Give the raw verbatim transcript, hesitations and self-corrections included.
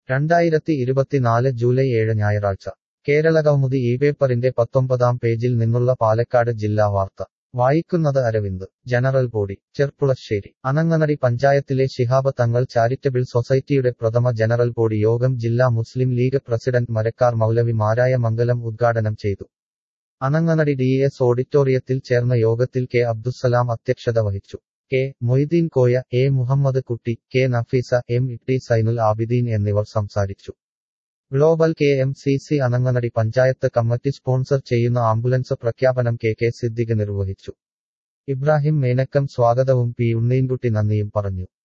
രണ്ടായിരത്തി ഇരുപത്തിനാല് ജൂലൈ ഏഴ് ഞായറാഴ്ച കേരളകൗമുദി ഈ പേപ്പറിന്റെ പത്തൊമ്പതാം പേജിൽ നിന്നുള്ള പാലക്കാട് ജില്ലാ വാർത്ത വായിക്കുന്നത് അരവിന്ദ് ജനറൽ ബോഡി ചെർപ്പുളശ്ശേരി അനങ്ങനടി പഞ്ചായത്തിലെ ശിഹാബ് തങ്ങൾ ചാരിറ്റബിൾ സൊസൈറ്റിയുടെ പ്രഥമ ജനറൽ ബോഡി യോഗം ജില്ലാ മുസ്ലിം ലീഗ് പ്രസിഡന്റ് മരക്കാർ മൗലവി മാരായ മംഗലം ഉദ്ഘാടനം ചെയ്തു. അനങ്ങനടി ഡി എസ് ഓഡിറ്റോറിയത്തിൽ ചേർന്ന യോഗത്തിൽ കെ അബ്ദുസ്സലാം അധ്യക്ഷത വഹിച്ചു. K Moideen Koya, A Muhammad Kutty, K Nafeesa, M E Zainul Abideen എന്നിവർ സംസാരിച്ചു. Global K M C C Ananganadi panchayat committee sponsor ചെയ്യുന്ന ആംബുലൻസ് പ്രഖ്യാപനം കെ കെ സിദ്ദിഖ് നിർവഹിച്ചു. ഇബ്രാഹിം മേനക്കം സ്വാഗതവും പി ഉണ്ണീൻകുട്ടി നന്ദിയും പറഞ്ഞു.